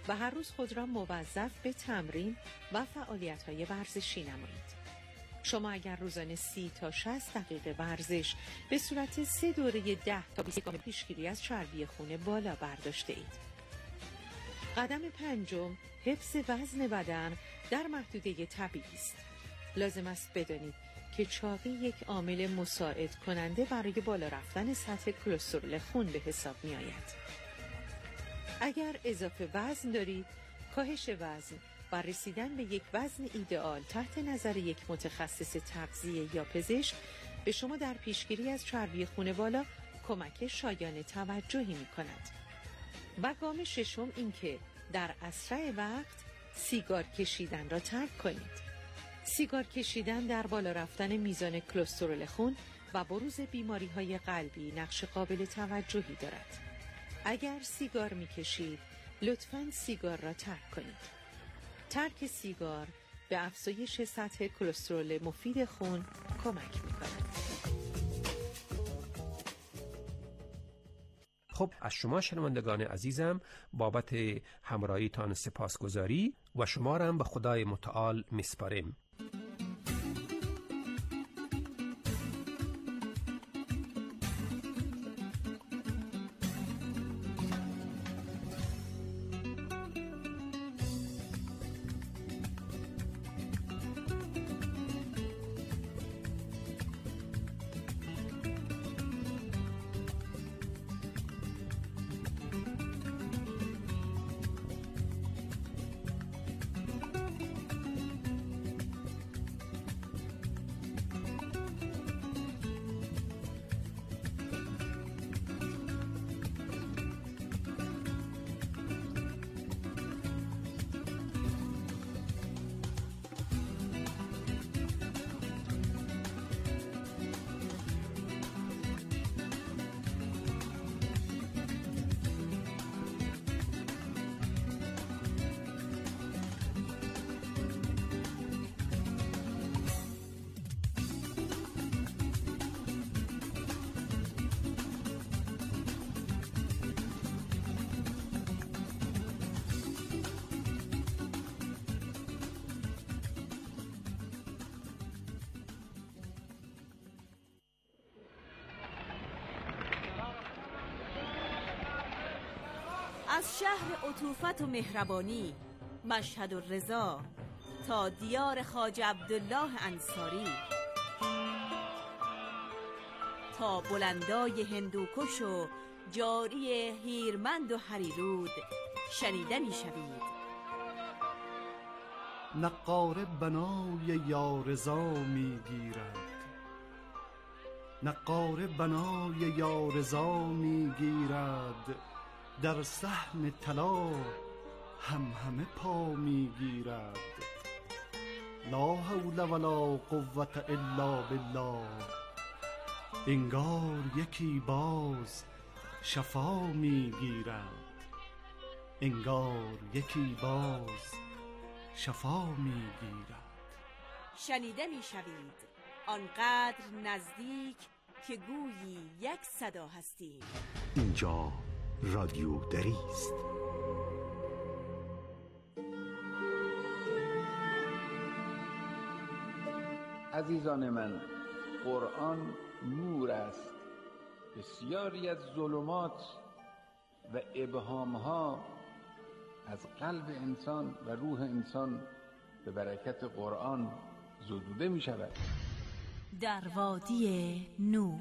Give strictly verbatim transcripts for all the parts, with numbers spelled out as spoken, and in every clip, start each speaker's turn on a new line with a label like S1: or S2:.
S1: و هر روز خود را موظف به تمرین و فعالیت‌های ورزشی نمایید. شما اگر روزانه سی تا شصت دقیقه ورزش به صورت سه دوره ده تا بیست گام پیشگیری از چربی خون بالا برداشته اید. قدم پنجم، حفظ وزن بدن در محدوده طبیعی است. لازم است بدانید که چاقی یک عامل مساعد کننده برای بالا رفتن سطح کلسترول خون به حساب می آید. اگر اضافه وزن دارید، کاهش وزن و رسیدن به یک وزن ایدئال تحت نظر یک متخصص تغذیه یا پزشک به شما در پیشگیری از چربی خون بالا کمک شایان توجهی می کند. و گام ششم این که در اسرع وقت سیگار کشیدن را ترک کنید. سیگار کشیدن در بالا رفتن میزان کلسترول خون و بروز بیماری‌های قلبی نقش قابل توجهی دارد. اگر سیگار می‌کشید، لطفاً سیگار را ترک کنید. ترک سیگار به افزایش سطح کلسترول مفید خون کمک می‌کند.
S2: خب از شما شنوندگان عزیزم بابت همراهیتان سپاسگزاری و شما را هم به خدای متعال میسپاریم.
S3: از شهر عطوفت و مهربانی مشهد و رضا تا دیار خواجه عبدالله انصاری، تا بلندای هندوکش و جاری هیرمند و هریرود شنیده می شوید.
S4: نقاره بنای یارضا می گیرد، نقاره بنای یارضا می گیرد، در صحن طلا هم همه پا می گیرد. لا حول ولا قوة الا بالله، انگار یکی باز شفا می گیرد، انگار یکی باز شفا می گیرد.
S3: شنیده می شوید آنقدر نزدیک که گویی یک صدا هستیم.
S5: اینجا رادیو دری است.
S6: عزیزان من، قرآن نور است. بسیاری از ظلمات و ابهامها از قلب انسان و روح انسان به برکت قرآن زدوده می شود.
S3: در وادی نور.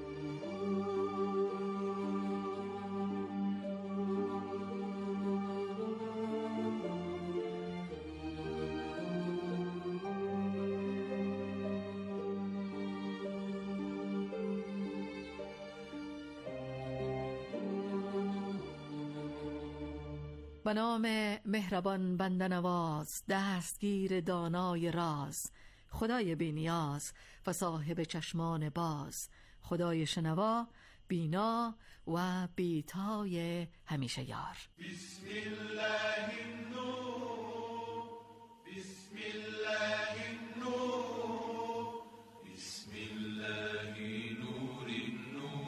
S7: به نام مهربان بنده‌نواز، دستگیر دانای راز، خدای بی‌نیاز و صاحب چشمان باز، خدای شنوا، بینا و بیتای همیشه یار.
S8: بسم الله النور، بسم الله النور، بسم الله نور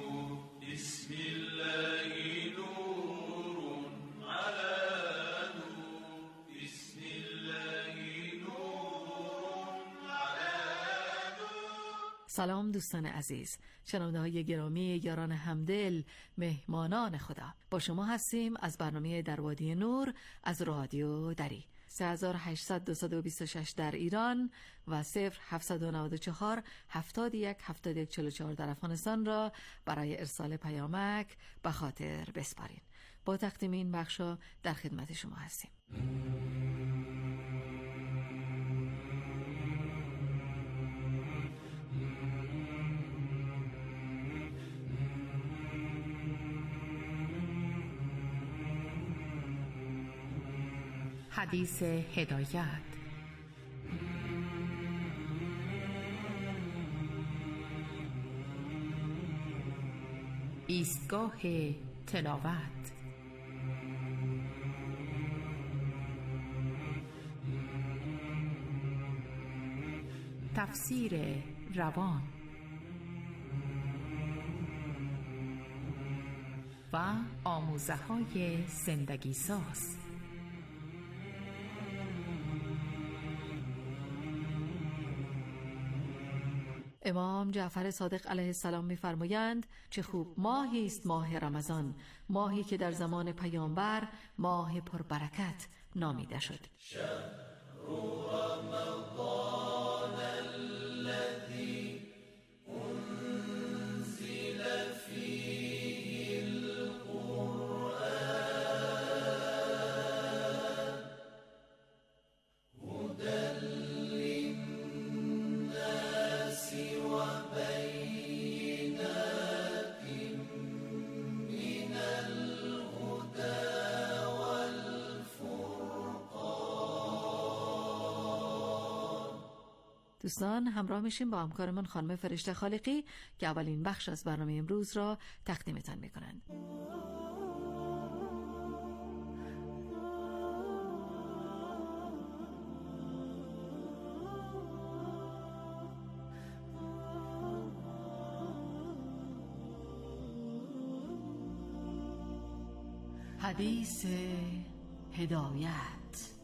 S8: النور، بسم الله نور على نور.
S7: سلام دوستان عزیز، شنونده های گرامی، یاران همدل، مهمانان خدا، با شما هستیم از برنامه در وادی نور از رادیو دری. سه هزار و هشتصد و بیست و شش در ایران و صفر هفتصد و نود و چهار هفتاد و یک هفتاد و یک چهل و چهار در افغانستان را برای ارسال پیامک به خاطر بسپارین. با تقدیم این بخشا در خدمت شما هستیم.
S9: حدیث هدایت. ایستگاه تلاوت. تفسیر روان و آموزه های زندگی ساز.
S7: امام جعفر صادق علیه السلام می‌فرمایند چه خوب ماهی است ماه رمضان، ماهی که در زمان پیامبر ماه پربرکت نامیده شد. رمضان الذی انزل فیه القرآن هدی للناس و بینات من الهدی دوستان همراه میشیم با همکارمون خانم فرشته خالقی که اولین بخش از برنامه امروز را تقدیمتان میکنند. حدیث هدایت.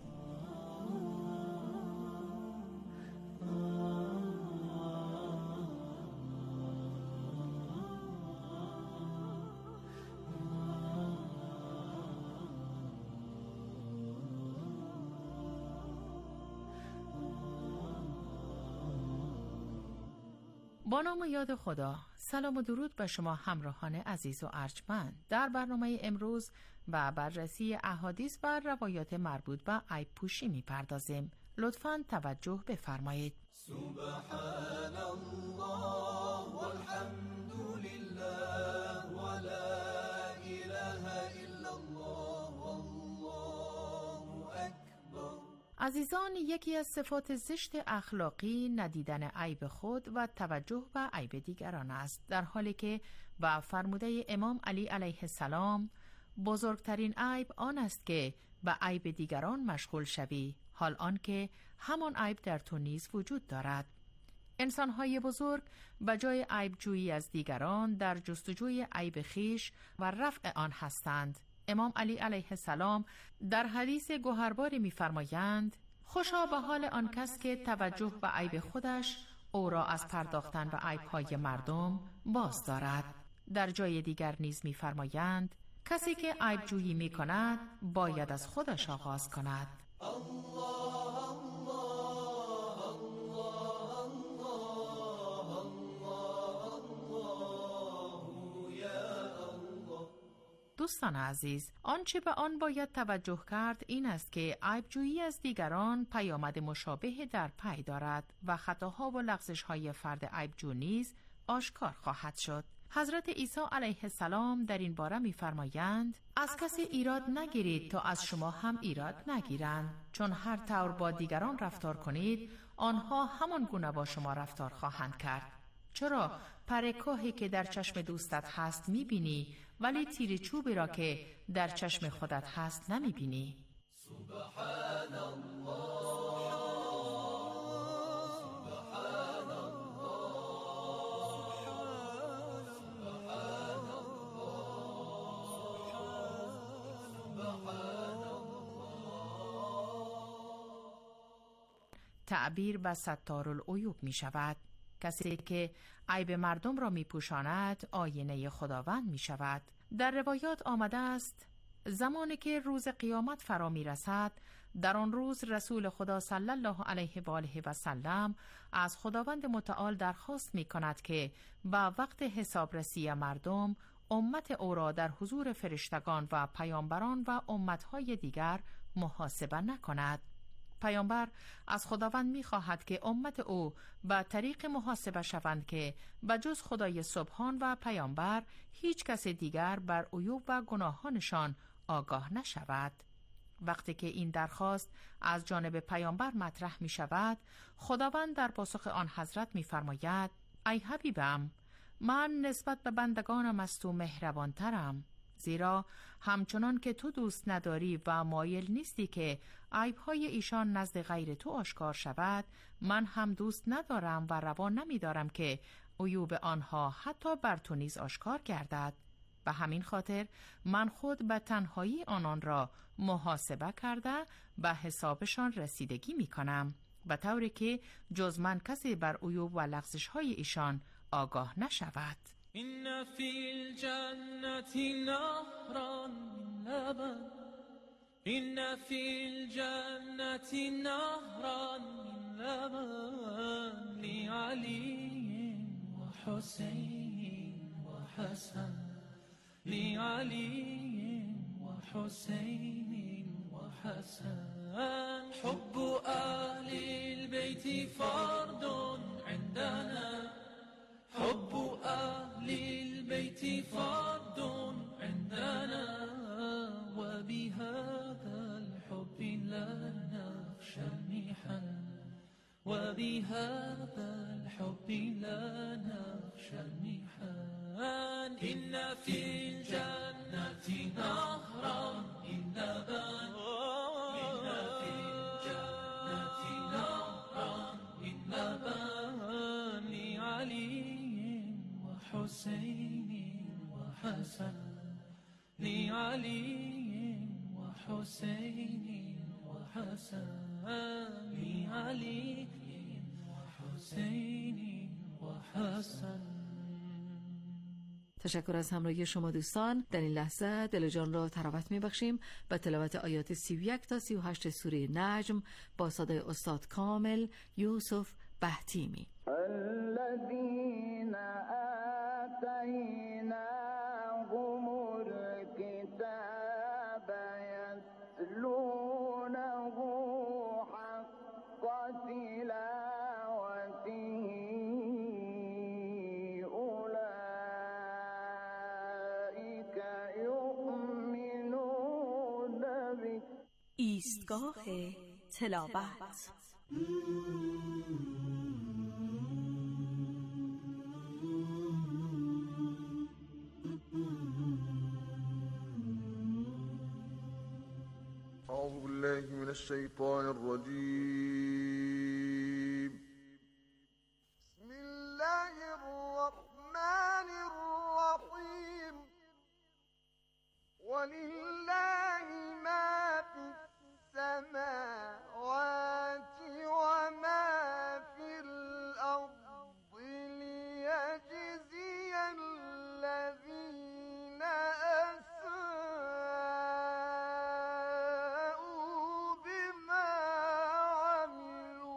S9: با نام و یاد خدا، سلام و درود به شما همراهان عزیز و ارجمند. در برنامه امروز و بررسی احادیث و روایات مربوط به عیب پوشی می‌پردازیم. لطفاً توجه بفرمایید.
S8: سبحان الله والحمد لله ولا اله الا الله والله اکبر.
S9: عزیزان، یکی از صفات زشت اخلاقی ندیدن عیب خود و توجه به عیب دیگران است، در حالی که با فرموده امام علی علیه السلام بزرگترین عیب آن است که به عیب دیگران مشغول شوی، حال آن که همان عیب در تو نیز وجود دارد. انسان‌های بزرگ به جای عیب جویی از دیگران در جستجوی عیب خیش و رفع آن هستند. امام علی علیه السلام در حدیث گوهرباری می‌فرمایند: خوشا به حال آن کس که توجه به عیب خودش او را از پرداختن به عیب‌های مردم باز دارد. در جای دیگر نیز می‌فرمایند کسی که عیب جویی می‌کند باید از خودش آغاز کند. دوستان عزیز، آنچه به آن باید توجه کرد این است که عیب‌جویی از دیگران پیامد مشابه در پی دارد و خطاها و لغزش‌های فرد عیب‌جو نیز آشکار خواهد شد. حضرت عیسی علیه السلام در این باره می‌فرمایند: از کسی ایراد نگیرید تا از شما هم ایراد نگیرند، چون هر طور با دیگران رفتار کنید آنها همان گونه با شما رفتار خواهند کرد. چرا پرکاهی که در چشم دوستت هست می‌بینی ولی تیر چوبی را که در چشم خودت هست نمی‌بینی؟ سبحان الله. تعبیر به ستارالعیوب می شود. کسی که عیب مردم را می پوشاند آینه خداوند می شود. در روایات آمده است زمانی که روز قیامت فرا می رسد، در آن روز رسول خدا صلی الله علیه و آله و سلم از خداوند متعال درخواست می کند که با وقت حسابرسی مردم امت او را در حضور فرشتگان و پیامبران و امتهای دیگر محاسبه نکند. پیامبر از خداوند می خواهد که امت او به طریق محاسبه شوند که بجز خدای سبحان و پیامبر هیچ کس دیگر بر عیوب و گناهانشان آگاه نشود. وقتی که این درخواست از جانب پیامبر مطرح می شود، خداوند در پاسخ آن حضرت می فرماید: ای حبیبم، من نسبت به بندگانم از تو مهربانترم، زیرا همچنان که تو دوست نداری و مایل نیستی که عیبهای ایشان نزد غیر تو آشکار شود، من هم دوست ندارم و روا نمی دارم که عیوب آنها حتی بر تو نیز آشکار گردد. به همین خاطر من خود به تنهایی آنان را محاسبه کرده به حسابشان رسیدگی می کنم، به طوری که جز من کسی بر عیوب و لغزش های ایشان آگاه نشود.
S8: این فی الجنت نهران من لبن این فی الجنت نهران من لبن لعلی و حسین و حسن لعلی و حسین و حسن حب اهل البيت فرد عندنا حب اهل البيت فرد عندنا وبهذا الحب لا نخشى المحن وبهذا الحب لا نخشى المحن إن في الجنة نهرا إن لبن إن في الجنة نهرا إن لبن لعلي وحسين وحسن لعلي وحسين وحسن لعلي وحسين وحسن.
S7: تشکر از همراهی شما دوستان. در این لحظه دل و جان را تراوت می‌بخشیم به تلاوت آیات سی و یک تا سی و هشت سوره نجم با صدای استاد کامل یوسف بهتیمی.
S10: الذين آتيناهم الكتاب يتلونه حق تلاوته
S3: ایستگاه تلاوت.
S11: أعوذ بالله من الشيطان الرجيم بسم الله الرحمن الرحيم ولله ما في السماوات وما في الأرض ليجزي الذين أساءوا بما عملوا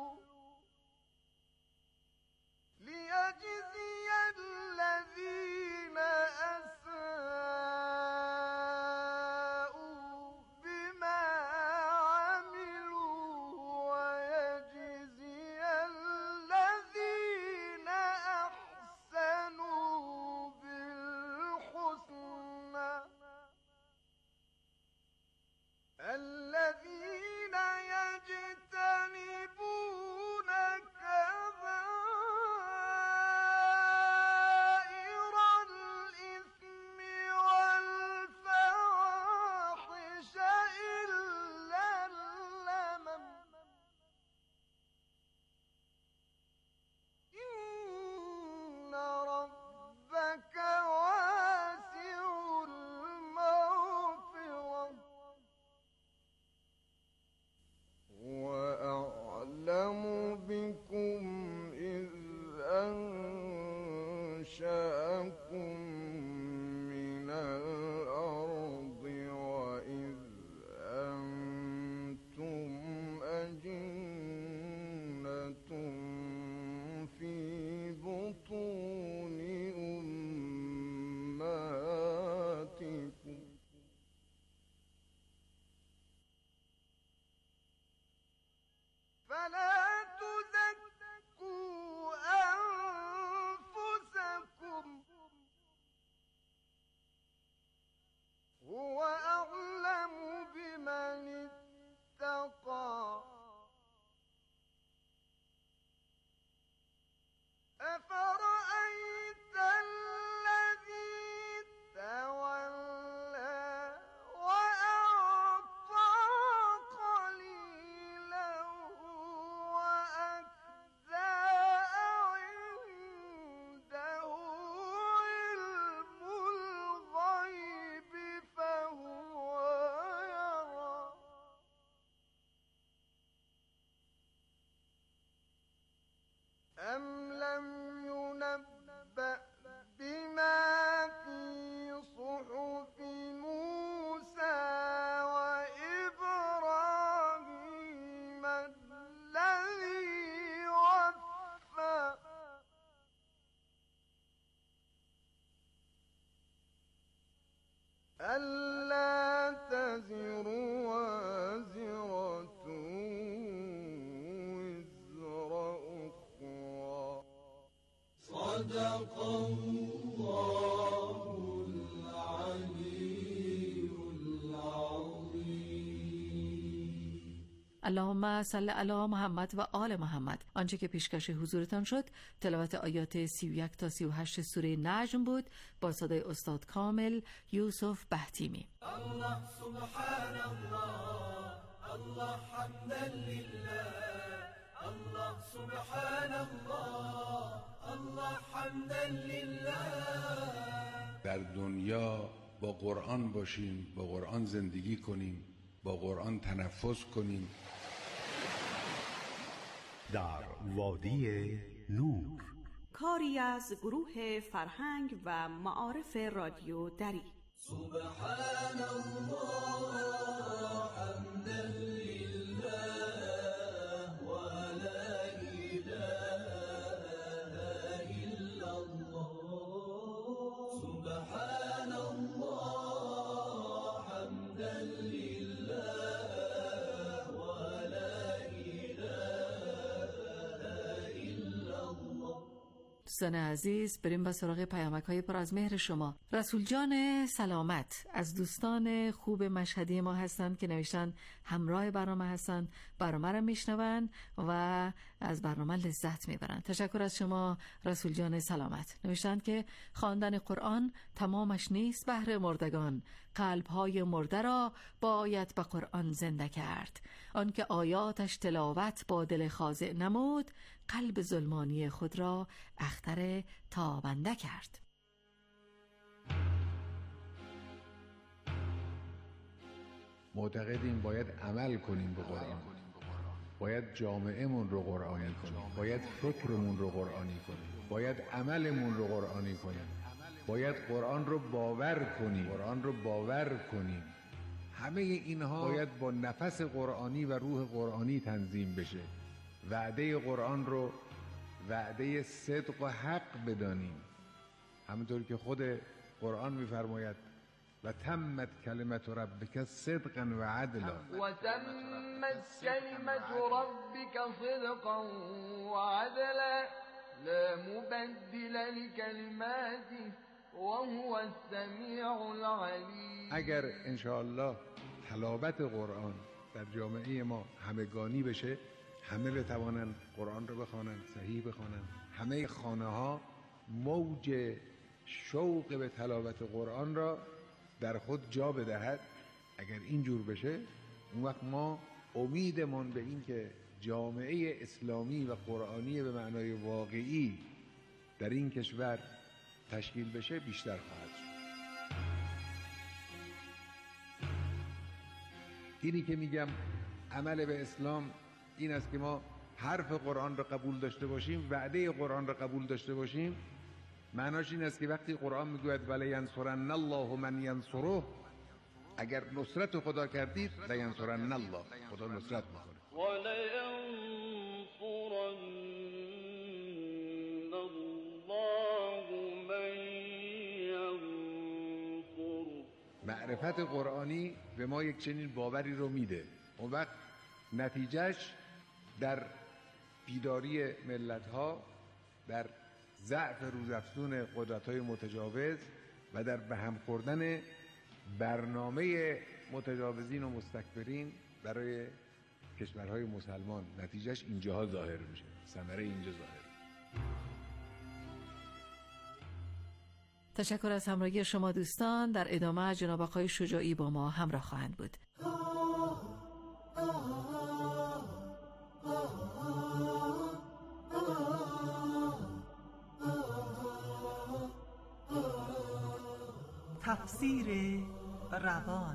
S8: صدق الله العلی العظیم.
S7: اللهم صل علی محمد و آل محمد. آنچه که پیشکش حضورتان شد تلاوت آیات سی و یک تا سی و هشت سوره نجم بود با صدای استاد کامل یوسف بهتیمی.
S8: الله سبحان الله، الله حمدا لله، الله سبحان الله، الله حمدا لله.
S6: در دنیا با قرآن باشیم، با قرآن زندگی کنیم، با قرآن تنفس کنیم.
S5: در وادی نور،
S3: کاری از گروه فرهنگ و معارف رادیو دری.
S8: سبحان الله حمدا لله و لا اله الا الله. سبحان الله حمدا لله و لا اله الا الله.
S7: دوستان عزیز، بریم به سراغ پیامک های پر از مهر شما. رسول جان سلامت از دوستان خوب مشهدی ما هستند که نوشتن همراه برنامه هستند، برنامه را میشنون و از برنامه لذت میبرن. تشکر از شما رسول جان سلامت. نوشتن که خواندن قرآن تمامش نیست بهر مردگان، قلب‌های مرده را باید به قرآن زنده کرد. آنکه آیاتش تلاوت با دل خاضع نمود، قلب ظلمانی خود را اختر تابنده کرد.
S6: معتقدیم باید عمل کنیم به قرآن، باید جامعهمون رو قرآنی کنیم، باید فکرمون رو قرآنی کنیم، باید عملمون رو قرآنی کنیم، باید قرآن رو باور کنیم، قرآن رو باور کنیم. همه اینها باید با نفس قرآنی و روح قرآنی تنظیم بشه. وعده قرآن رو وعده صدق و حق بدانیم، همونطور که خود قرآن می‌فرماید و تمت کلمت ربک صدقا و عدلا،
S11: و تمت کلمت ربک صدقا و عدلا لا مبدل لکلماته وهو السمیع العلیم.
S6: اگر انشاءالله تلاوت قرآن در جامعه ما همگانی بشه، همه بتوانند قرآن رو بخوانند، صحیح بخوانند، همه خانه ها موج شوق به تلاوت قرآن را در خود جا بدهد، اگر اینجور بشه، اون وقت ما امیدمون به این که جامعه اسلامی و قرآنی به معنای واقعی در این کشور تشکیل بشه بیشتر خواهد شد. اینی که میگم عمل به اسلام این است که ما حرف قرآن را قبول داشته باشیم، وعده قرآن را قبول داشته باشیم. معناش این است که وقتی قرآن میگوید ولینصرن الله من ینصره، اگر نصرت خدا کردید لینصرن الله، خدا نصرت میکنه.
S10: ولینصرن الله من ینصره.
S6: معرفت قرآنی به ما یک چنین باوری رو میده. اون وقت نتیجهش در بیداری ملت‌ها، در ضعف روزافزون قدرت‌های متجاوز و در به هم خوردن برنامه متجاوزین و مستکبرین برای کشورهای مسلمان، نتیجهش اینجاها ظاهر میشه، ثمره اینجا ظاهر.
S7: تشکر از همراهی شما دوستان. در ادامه جناب آقای شجاعی با ما همراه خواهند بود.
S12: تفسیر روان.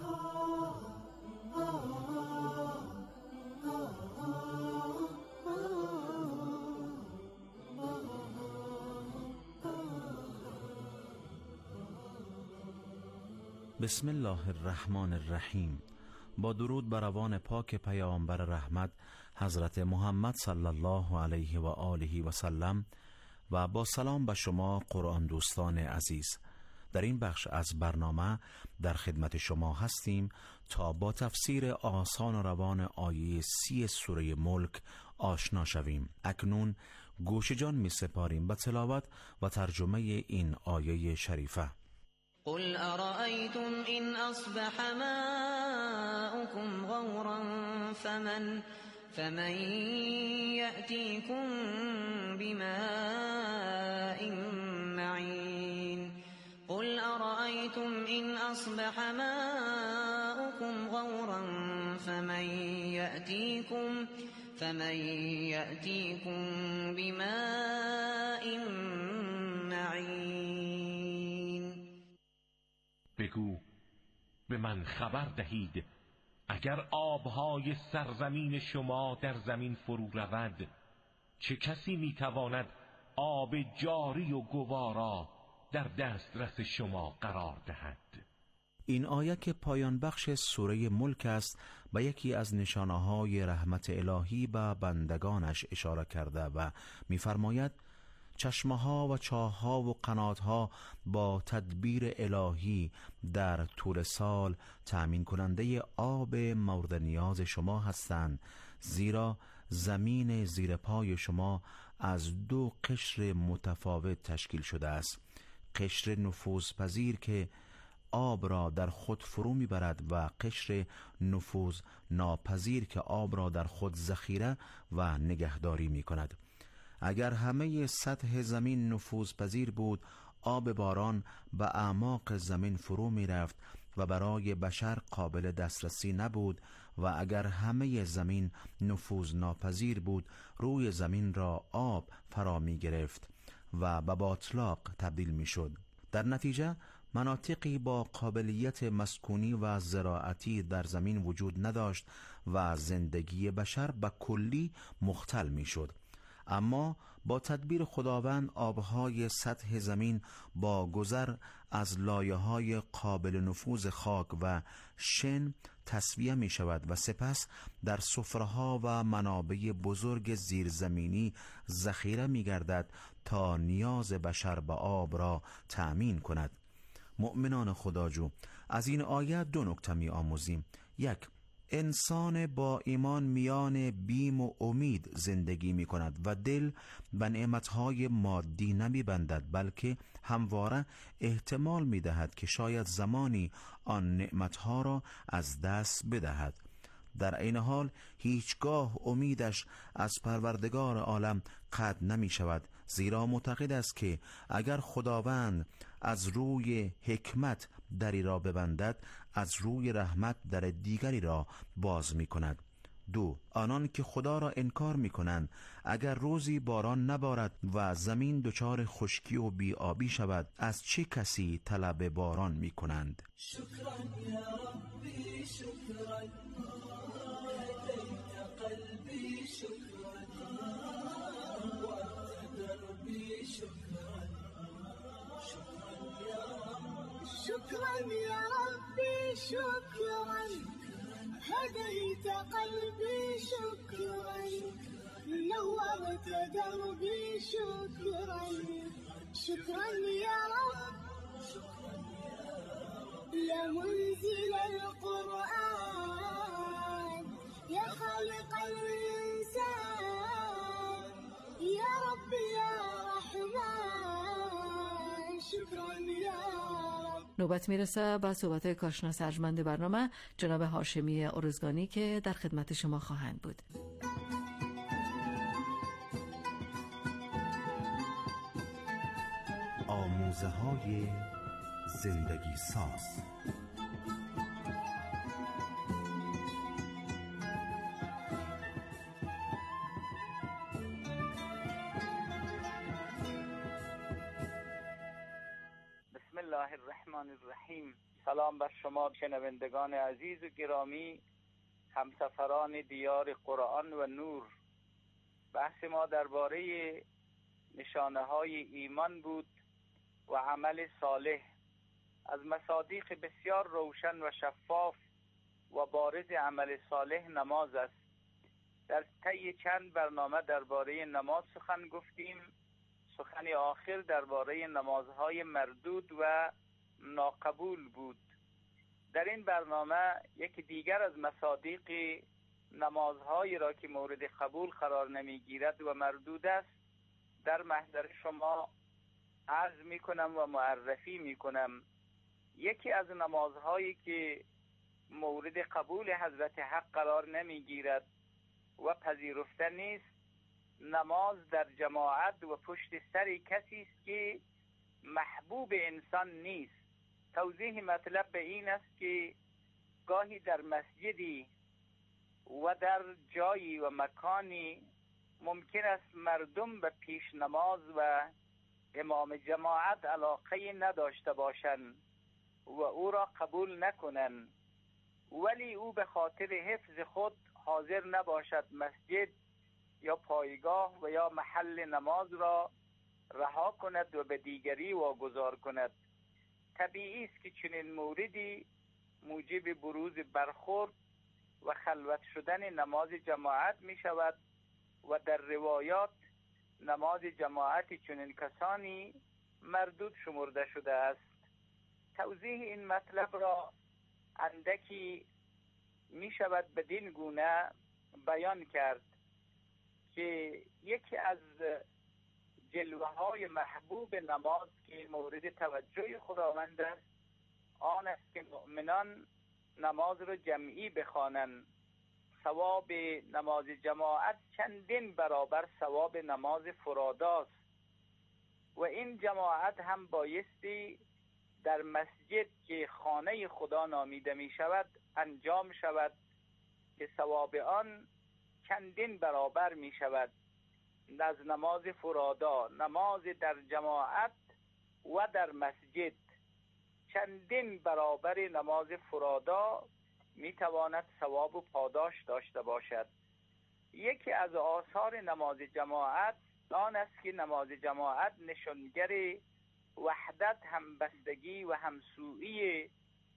S13: بسم الله الرحمن الرحیم. با درود بر روان پاک پیامبر رحمت حضرت محمد صلی الله علیه و آله و سلم و با سلام به شما قرآن دوستان عزیز. در این بخش از برنامه در خدمت شما هستیم تا با تفسیر آسان و روان آیه سی سوره ملک آشنا شویم. اکنون گوش جان می سپاریم به تلاوت و ترجمه این آیه شریفه.
S14: قل أرأيتم إن أصبح ماؤكم غورا فمن فمن يأتيكم بماء معين قل أرأيتم إن أصبح ماؤكم غورا فمن يأتيكم فمن يأتيكم بماء معين
S15: بگو به من خبر دهید اگر آبهای سرزمین شما در زمین فرو رود چه کسی میتواند آب جاری و گوارا در دسترس شما قرار دهد؟
S13: این آیه که پایان بخش سوره ملک است به یکی از نشانه‌های رحمت الهی به بندگانش اشاره کرده و می‌فرماید چشمه‌ها و چاه‌ها و قنات‌ها با تدبیر الهی در طول سال تأمین کننده آب مورد نیاز شما هستند، زیرا زمین زیر پای شما از دو قشر متفاوت تشکیل شده است. قشر نفوذپذیر که آب را در خود فرو میبرد و قشر نفوذ ناپذیر که آب را در خود ذخیره و نگهداری میکند. اگر همه سطح زمین نفوذپذیر بود، آب باران به اعماق زمین فرو میرفت و برای بشر قابل دسترسی نبود و اگر همه زمین نفوذ ناپذیر بود، روی زمین را آب فرا می گرفت و به باطلاق تبدیل می شد. در نتیجه مناطقی با قابلیت مسکونی و زراعتی در زمین وجود نداشت و زندگی بشر به کلی مختل می شد. اما با تدبیر خداوند آبهای سطح زمین با گذر از لایه‌های قابل نفوذ خاک و شن تصفیه می شود و سپس در سفره‌ها و منابع بزرگ زیرزمینی ذخیره می گردد تا نیاز بشر به آب را تأمین کند. مؤمنان خداجو، از این آیه دو نکته می آموزیم. یک، انسان با ایمان میان بیم و امید زندگی می کند و دل به نعمتهای مادی نمی بندد، بلکه همواره احتمال می دهد که شاید زمانی آن نعمتها را از دست بدهد. در این حال هیچگاه امیدش از پروردگار عالم قطع نمی شود، زیرا معتقد است که اگر خداوند از روی حکمت دری را ببندد، از روی رحمت در دیگری را باز می کند. دو، آنان که خدا را انکار می کنند اگر روزی باران نبارد و زمین دچار خشکی و بی‌آبی شود، از چه کسی طلب باران می کنند؟
S8: شکرا یا ربی شکرا هدیت قلبی شکرا وقت دربی شکرا شكرا يا ربي شكرا هديت قلبي شكرا نورت دربي شكرا شكرا يا رب يا منزل القرآن يا خالق الإنسان يا رب يا رحمن شكرا يا
S7: نوبت میرسه به صحبت کارشناس ارجمند برنامه جناب هاشمی ارزگانی که در خدمت شما خواهند بود.
S5: آموزه های زندگی ساز.
S10: بسم الله الرحمن الرحیم. سلام بر شما شنوندگان عزیز و گرامی، همسفران دیار قرآن و نور. بحث ما درباره نشانه های ایمان بود و عمل صالح. از مصادیق بسیار روشن و شفاف و بارز عمل صالح نماز است. در طی چند برنامه درباره نماز سخن گفتیم. سخن آخر درباره نمازهای مردود و ناقبول بود. در این برنامه یکی دیگر از مصادیق نمازهایی را که مورد قبول قرار نمیگیرد و مردود است در محضر شما عرض می کنم و معرفی می کنم. یکی از نمازهایی که مورد قبول حضرت حق قرار نمی گیرد و پذیرفته نیست، نماز در جماعت و پشت سر کسی است که محبوب انسان نیست. توضیح مطلب به این است که گاهی در مسجدی و در جایی و مکانی ممکن است مردم به پیش نماز و امام جماعت علاقه نداشته باشند و او را قبول نکنند، ولی او به خاطر حفظ خود حاضر نباشد مسجد یا پایگاه و یا محل نماز را رها کند و به دیگری واگذار کند. طبیعی است که چنین موردی موجب بروز برخورد و خلوت شدن نماز جماعت می شود و در روایات نماز جماعت چنین کسانی مردود شمرده شده است. توضیح این مطلب را اندکی می شود بدین گونه بیان کرد که یکی از جلوه های محبوب نماز که مورد توجه خداوند است آن است که مؤمنان نماز را جمعی بخوانند. ثواب نماز جماعت چندین برابر ثواب نماز فراداست و این جماعت هم بایستی در مسجد که خانه خدا نامیده می شود انجام شود که ثواب آن چندین برابر می شود از نماز فرادا. نماز در جماعت و در مسجد چندین برابر نماز فرادا می تواند ثواب و پاداش داشته باشد. یکی از آثار نماز جماعت آن است که نماز جماعت نشانگر وحدت، همبستگی و همسویی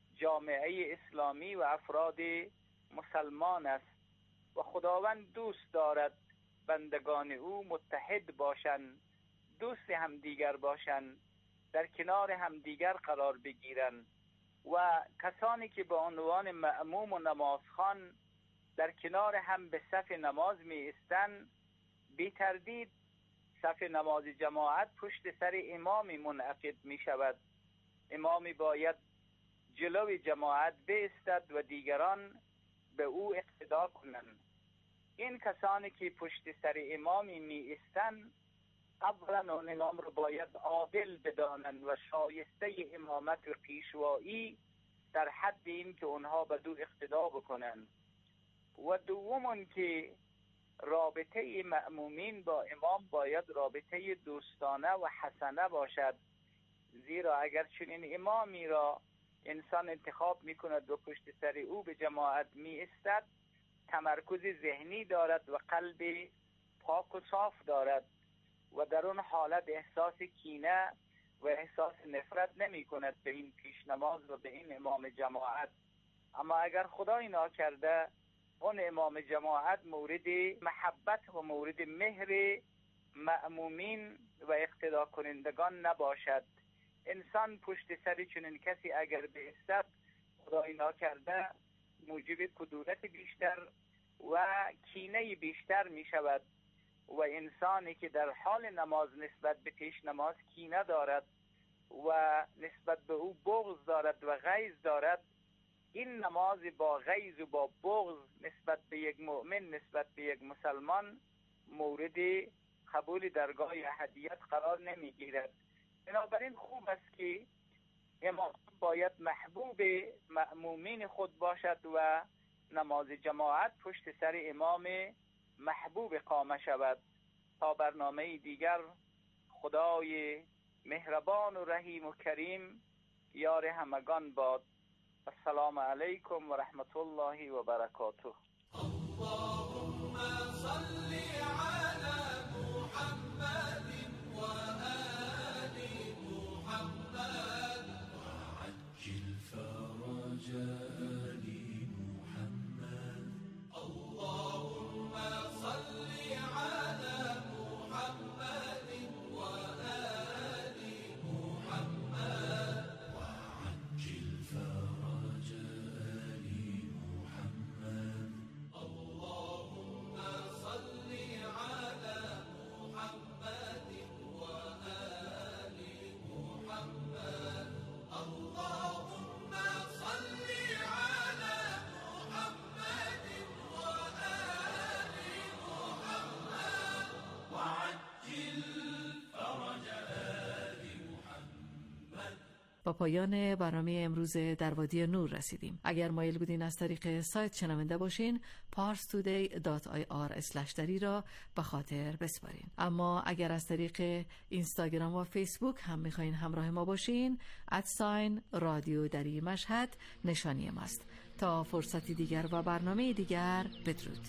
S10: جامعه اسلامی و افراد مسلمان است و خداوند دوست دارد بندگان او متحد باشند، دوست همدیگر باشند، در کنار همدیگر قرار بگیرند و کسانی که به عنوان مأموم و نمازخوان در کنار هم به صف نماز می ایستند، بی تردید صف نماز جماعت پشت سر امامی منعقد می شود. امامی باید جلو جماعت بایستد و دیگران به او اقتدا کنند. این کسانی که پشت سر امامی می ایستند اولا اون امام رو باید عادل بدانند و شایسته امامت و پیشوایی در حد این که اونها به دو اقتدا بکنند. و دومون که رابطه مأمومین با امام باید رابطه دوستانه و حسنه باشد، زیرا اگر چنین امامی را انسان انتخاب می کند و پشت سر او به جماعت می ایستد، تمرکز ذهنی دارد و قلب پاک و صاف دارد و در اون حالت احساس کینه و احساس نفرت نمی کند به این پیشنماز و به این امام جماعت. اما اگر خدای ناکرده اون امام جماعت مورد محبت و مورد مهر مأمومین و اقتدا کنندگان نباشد، انسان پشت سر چنین کسی اگر بایستد خدای ناکرده موجب کدورت بیشتر و کینه بیشتر می شود و انسانی که در حال نماز نسبت به پیش نماز کینه دارد و نسبت به او بغض دارد و غیظ دارد، این نماز با غیظ و با بغض نسبت به یک مؤمن، نسبت به یک مسلمان مورد قبول درگاه احدیت قرار نمی گیرد. بنابراین خوب است که امام باید محبوب مأمومین خود باشد و نماز جماعت پشت سر امام محبوب قامه شود. تا برنامه دیگر، خدای مهربان و رحیم و کریم یار همگان باد. السلام علیکم و رحمت الله و برکاته.
S16: اللهم صل على محمد و آل محمد وعجل فرج آل محمد. اللهم صل على محمد و آل محمد وعجل فرج آل محمد. اللهم صل على محمد
S7: با پایان برنامه امروز در وادی نور رسیدیم. اگر مایل بودین از طریق سایت شنونده باشین، پارس تودی دات آی آر اسلش دری را به خاطر بسپارین. اما اگر از طریق اینستاگرام و فیسبوک هم میخواین همراه ما باشین، ادساین رادیو دری مشهد نشانی ماست. تا فرصتی دیگر و برنامه دیگر، بدرود.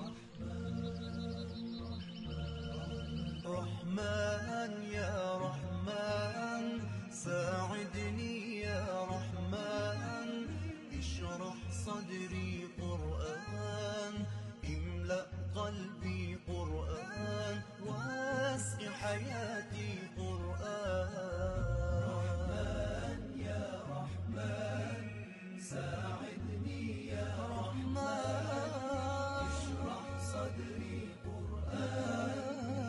S16: رحمن یا رحمن ساعدني يا رحمن اشرح صدري قرآن املأ قلبي قرآن واسق حياتي قرآن رحمن يا رحمن ساعدني يا رحمن اشرح صدري قرآن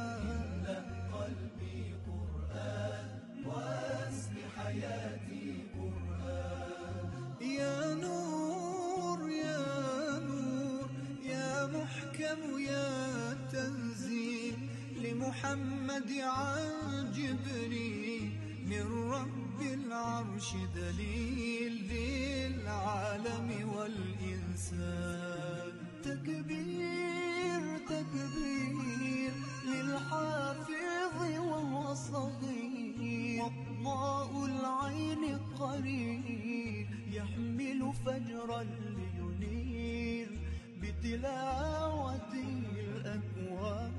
S16: حياتي قرآن يا نور يا نور يا محكم يا تنزيل لمحمد عن جبريل من رب العرش دليل للعالم والإنسان تكبير تكبير للحافظ وهو صغير وضاء العين قريب يحمل فجرا لينير بتلاوته الأكوان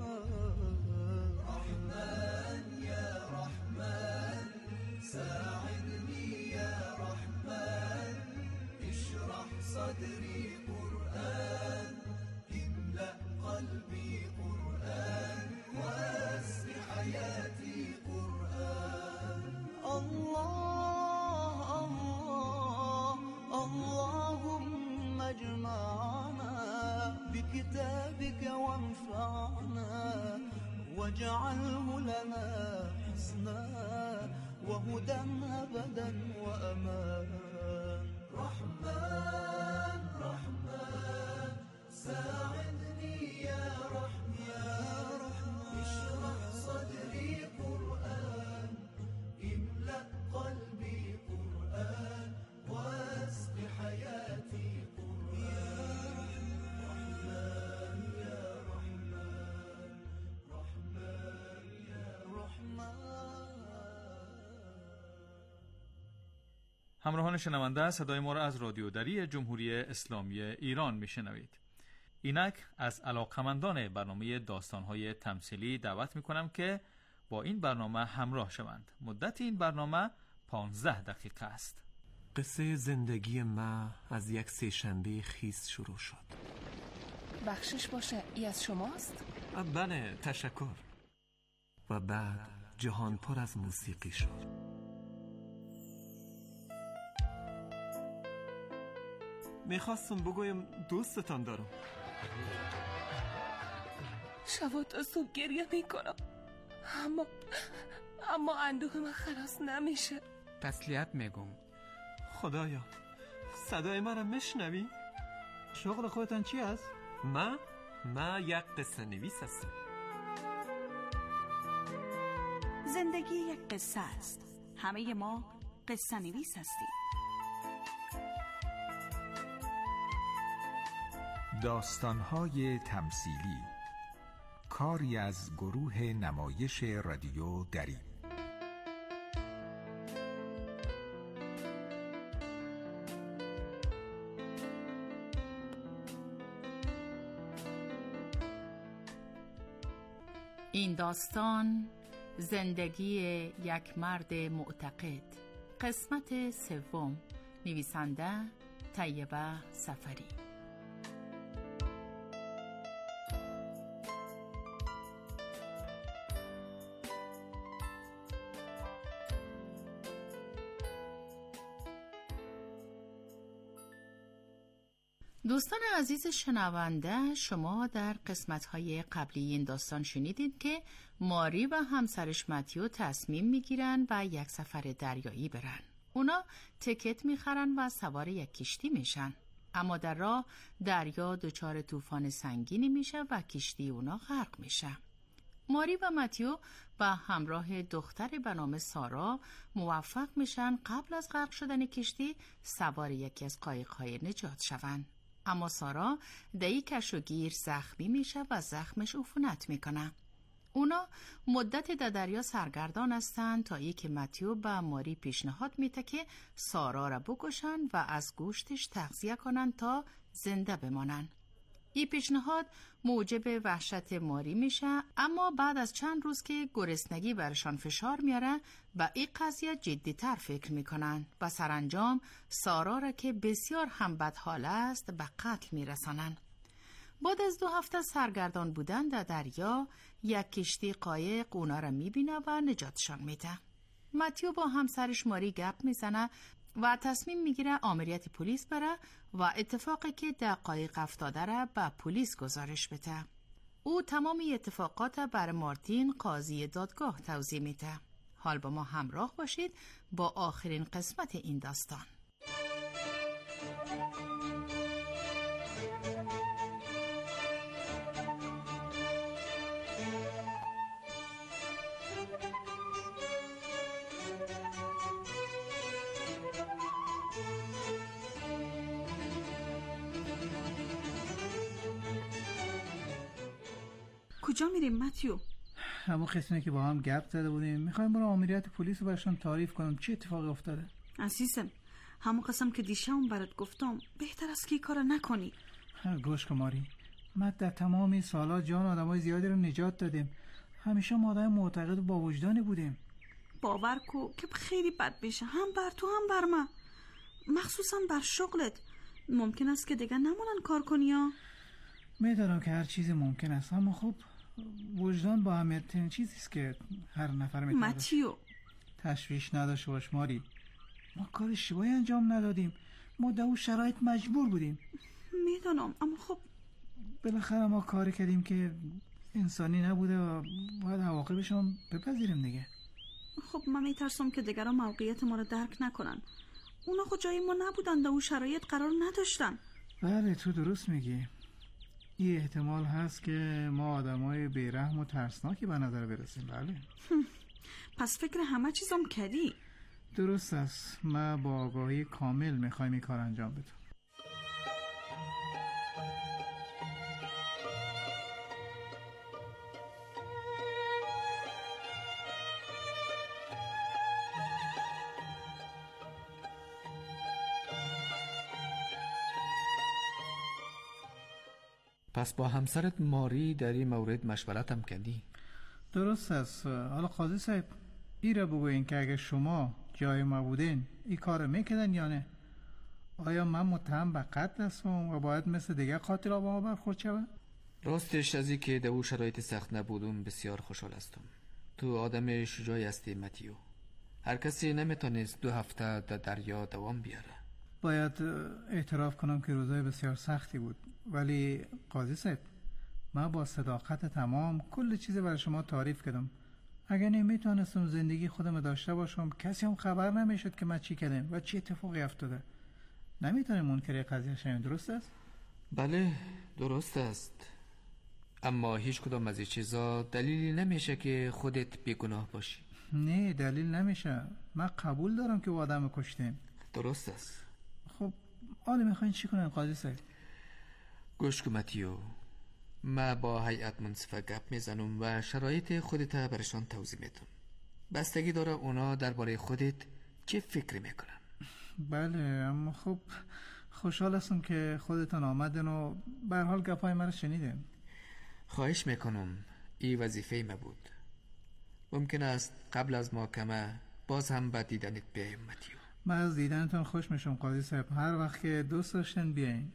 S16: رحمن يا رحمن ساعدني يا رحمن اشرح صدري قرآن املأ قلبي قرآن واسق حياتي قرآن الله الله اللهم اجمعنا بكتابك وانفعنا واجعله لنا حسنا وهدى أبدا وأمان رحمن رحمن ساعدني يا رحمن اشرح صدري قرآن املأ قلبي قرآن واسق حياتي قرآن رحمن يا رحمن رحمن يا رحمن.
S17: همراهان شنونده، صدای ما را از رادیو دری جمهوری اسلامی ایران میشنوید. اینک از علاقمندان برنامه داستان‌های تمثیلی دعوت می‌کنم که با این برنامه همراه شوند. مدت این برنامه پانزده دقیقه است.
S2: قصه زندگی ما از یک سه‌شنبه خیس شروع شد.
S18: بخشش باشه، ای از شماست؟
S2: بله، تشکر. و بعد جهان پر از موسیقی شد. میخواستم بگویم دوستتان دارم.
S18: شب تا صبح گریه میکنم، اما اما اندوه من خلاص نمیشه.
S19: تسلیت میگم.
S2: خدایا، صدای من را میشنوی؟
S19: شغل خودتان چی است؟
S2: ما ما یک قصه نویس هستم.
S3: زندگی یک قصه است. همه ما قصه نویس هستیم.
S20: داستان‌های تمثیلی، کاری از گروه نمایش رادیو دری.
S9: این داستان زندگی یک مرد معتقد، قسمت سوم، نویسنده طیبه سفری. دوستان عزیز شنونده، شما در قسمت‌های قبلی این داستان شنیدید که ماری و همسرش متیو تصمیم میگیرن و یک سفر دریایی برن. اونا تکت میخرن و سوار یک کشتی میشن. اما در راه دریا دچار طوفان سنگینی میشه و کشتی اونا غرق میشه. ماری و متیو به همراه دختر به نام سارا موفق میشن قبل از غرق شدن کشتی سوار یکی از قایق‌های نجات شوند. اما سارا در کش و گیر زخمی میشه و زخمش عفونت میکنه. اونا مدت در دریا سرگردان هستند تا یک متیو به ماری پیشنهاد میده که سارا را بکشن و از گوشتش تغذیه کنن تا زنده بمانن. این پیشنهاد موجب وحشت ماری میشه، اما بعد از چند روز که گرسنگی برشان فشار میاره و این قضیه جدی‌تر فکر میکنن و سرانجام سارا را که بسیار هم بدحال است به قتل میرسانن. بعد از دو هفته سرگردان بودن در دریا، یک کشتی قایق اونا را میبینه و نجاتشان میده. متیو با همسرش ماری گپ میزنه و تصمیم میگیره آمریت پلیس بره و اتفاقی که در قایق افتاده را به پلیس گزارش بده. او تمام اتفاقات بر مارتین قاضی دادگاه توضیح میده. حال با ما همراه باشید با آخرین قسمت این داستان.
S21: کجا میریم متیو؟
S19: همون قسمی که با هم گپ زده بودیم، میخوایم برای آمریت پلیس رو برشان تعریف کنم چه اتفاقی افتاده.
S21: عزیزم، همون قسم که دیشبم برات گفتم بهتر است که این کارو نکنی.
S19: گوش کن ماری، ما در تمام این سالا جان آدمای زیادی رو نجات دادیم. همیشه ما آدم معتقد و با وجدانی بودیم.
S21: باور کو که خیلی بد بشه، هم بر تو هم بر من، مخصوصا بر شغلت. ممکن است که دیگه نمونن کار کنی ها.
S19: میدونم که هر چیزی ممکن است، اما خب وجدان با اهمیت‌ترین چیزی است که هر نفر میتونه.
S21: متیو،
S19: تشویش نداشته باش ماری، ما کار اشتباهی انجام ندادیم، ما در اون شرایط مجبور بودیم.
S21: میدونم، اما خب
S19: بالاخره ما کاری کردیم که انسانی نبوده و باید عواقبش هم بپذیریم دیگه.
S21: خب من میترسم که دیگران موقعیت ما رو درک نکنن. اونا خود جای ما نبودن، در اون شرایط قرار نداشتن.
S19: بله تو درست میگی. این احتمال هست که ما آدمای بیرحم و ترسناکی به نظر برسیم. بله.
S21: پس فکر همه چیزم کردی؟
S19: درست است. ما با آگاهی کامل میخوایم این کار انجام بدیم.
S22: پس با همسرت ماری در این مورد مشورت هم کردی؟
S19: درست است. حالا قاضی صاحب ای را بگوین که اگه شما جای ما بودین این کار میکردن یا نه؟ آیا من متهم به قتل هستم و باید مثل دیگه قاتلا با ما برخورد شود؟
S22: راستش از این که در او شرایط سخت نبودم بسیار خوشحال هستم. تو آدم شجاعی هستی متیو. هر کسی نمیتونست دو هفته در دریا دوام بیاره.
S19: باید اعتراف کنم که روزای بسیار سختی بود، ولی قاضی صاحب من با صداقت تمام کل چیز برای شما تعریف کردم. اگر نمیتونستم زندگی خودم داشته باشم کسی هم خبر نمیشد که من چی کردم و چی اتفاقی افتاده. نمیتونم منکر قضیه شیم. درست است؟
S22: بله درست است، اما هیچ کدام از این چیزا دلیلی نمیشه که خودت بیگناه باشی.
S19: نه دلیل نمیشه. من قبول دارم که آدم کشتیم.
S22: درست است.
S19: خب حالا میخواین چی کنیم قاضی صاحب؟
S22: گوش کن متیو، ما با هیئت منصفه گپ میزنم و شرایط خودت برشان توضیح میدم. بستگی داره اونا درباره خودت چه فکری میکنن.
S19: بله، اما خب خوشحال هستم که خودتان آمدن و به هر حال گپای مرا شنیدن.
S22: خواهش میکنم، این وظیفه ما بود. ممکن است قبل از محاکمه باز هم به دیدنت بیایم متیو.
S19: من از دیدنتون خوش میشم قاضی صاحب، هر وقت که دوست داشتن بیاین.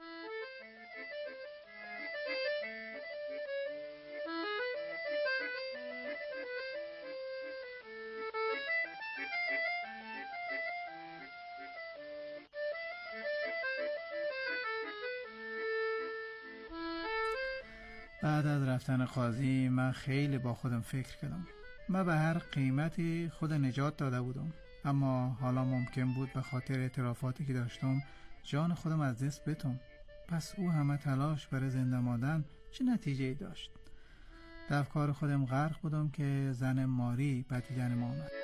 S19: بعد از رفتن قاضی من خیلی با خودم فکر کردم. من به هر قیمتی خود نجات داده بودم، اما حالا ممکن بود به خاطر اعترافاتی که داشتم جان خودم از دست بدم. پس او همه تلاش برای زنده ماندن چه نتیجه‌ای داشت؟ در افکار خودم غرق بودم که زن ماری به دیدن ما آمد.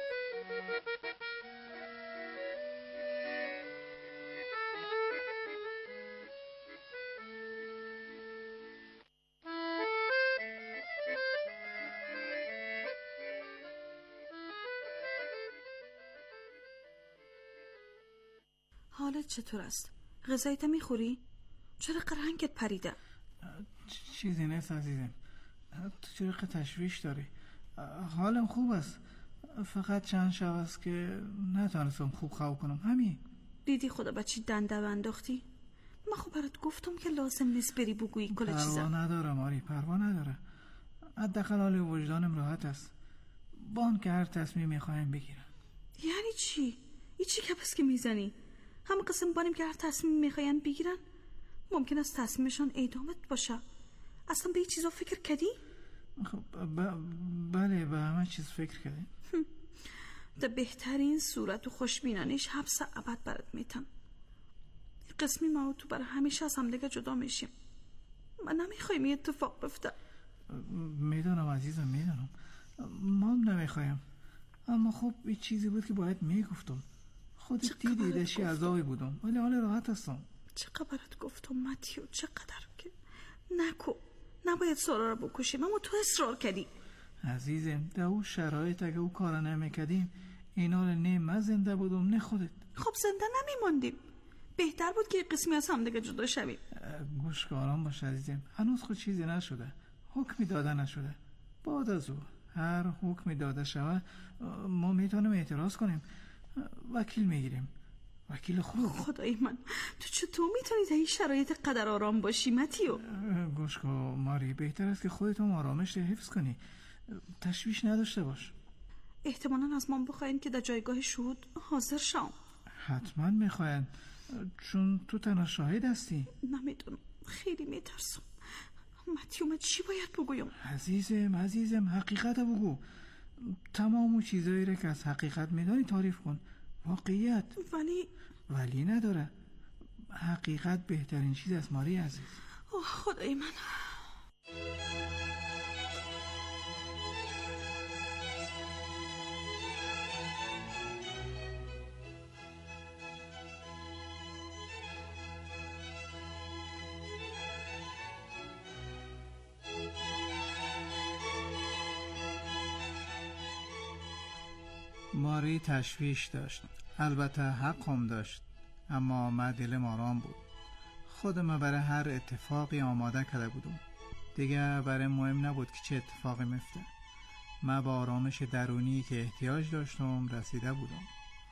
S21: حالت چطور است؟ غذایت میخوری؟ چرا رنگت پریده؟
S19: چیزی نیست عزیزم. تو چرا تشویش داری؟ حالم خوب است، فقط چند شب است که نتونستم خوب خواب کنم، همین.
S21: دیدی خدا بچی دنده انداختی؟ من خب برات گفتم که لازم نیست بری بگویی کل چیزا.
S19: پروا نداره ماری، پروا نداره. حداقل حال وجدانم راحت است. بان که هر تصمیمی خواهم بگیرم.
S21: یعنی چی؟ این چی کپس که میزنی؟ همه قسم بانیم که هر تصمیمی میخواین بگیرن؟ ممکن است تصمیمشان اعدامت باشه. اصلا به این چیزا فکر کردی؟
S19: خب ب... بله به همه چیز فکر کردیم.
S21: در بهترین صورت و خوشبینانیش حبس ابد برات میتم. قسمی ما و تو برای همیشه از هم دیگه جدا میشیم. من نمیخوایم این اتفاق بفته.
S19: میدونم عزیزم، میدونم. ما هم نمیخوایم، اما خب این چیزی بود که باید میگفتم. خودت دیدی دشی عذابی بودم، ولی حال راحت هستم.
S21: چقدر برات گفتم متیو، چقدر که نکو، نباید سارا رو بکشیم، اما تو اصرار کردی.
S19: عزیزم در اون شرایط اگه او کار نمیکردیم اینا رو نه من زنده بودم نه خودت.
S21: خب زنده نمیماندیم. بهتر بود که قسمی از هم دیگه جدا شویم.
S19: گوش که آرام باش عزیزم، هنوز خود چیزی نشده، حکمی داده نشده. بعد از او هر حکمی داده شود ما میتونیم اعتراض کنیم، وکیل میگیریم، وکیل خوب.
S21: خدای من، تو چطور میتونی در این شرایط قدر آرام باشی متیو؟
S19: گوش که ماری، بهتر است که خودت هم آرامش حفظ کنی، تشویش نداشته باش.
S21: احتمالاً از من بخواین که در جایگاه شهود حاضر شم.
S19: حتما میخواین، چون تو تنها شاهد هستی.
S21: نمیدونم، خیلی میترسم. متیو من چی باید بگویم؟
S19: عزیزم عزیزم حقیقت بگو. تمام اون چیزایی رو که از حقیقت میدانی تعریف کن. واقعیت.
S21: ولی
S19: ولی نداره. حقیقت بهترین چیز است ماری عزیز.
S21: اوه خدای من.
S19: ماری تشویش داشت، البته حق هم داشت، اما من دلم آرام بود. خودم برای هر اتفاقی آماده کرده بودم. دیگه برای مهم نبود که چه اتفاقی میفته. من با آرامش درونی که احتیاج داشتم رسیده بودم.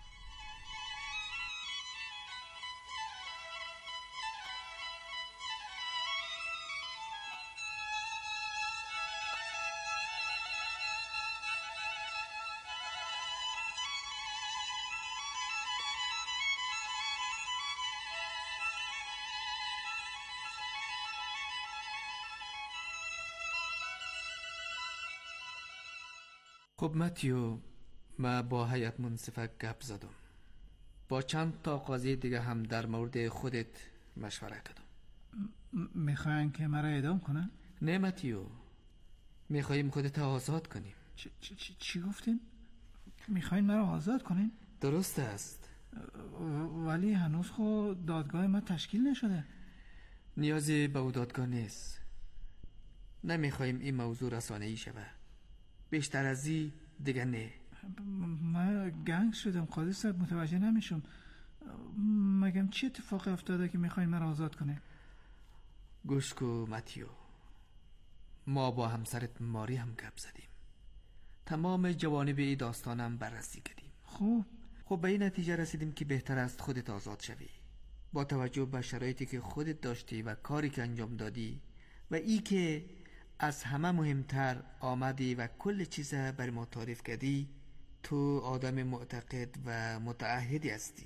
S22: خب متیو، من با هیئت منصفه گپ زدم، با چند تا قاضی دیگه هم در مورد خودت مشوره کردم.
S19: میخواین که مرا اعدام کنن؟
S22: نه متیو، میخواییم خودت آزاد کنیم.
S19: چ- چ- چ- چی گفتین؟ میخواین مرا آزاد کنین؟
S22: درست است،
S19: ولی هنوز خود دادگاه ما تشکیل نشده.
S22: نیازی به او دادگاه نیست. نمیخواییم این موضوع رسانه‌ای شود. بیشتر از این دیگه نه.
S19: من گنگ شدم قاضی صاحب، متوجه نمیشم. مگم چه اتفاق افتاده که میخواین مرا آزاد کنه؟
S22: گوش کو متیو، ما با همسرت ماری هم گپ زدیم، تمام جوانب این داستانم بررسی کردیم.
S19: خوب
S22: خب به این نتیجه رسیدیم که بهتر است خودت آزاد شوی، با توجه به شرایطی که خودت داشتی و کاری که انجام دادی و ای که از همه مهمتر آمدی و کل چیز بر ما تعریف کردی. تو آدم معتقد و متعهدی هستی.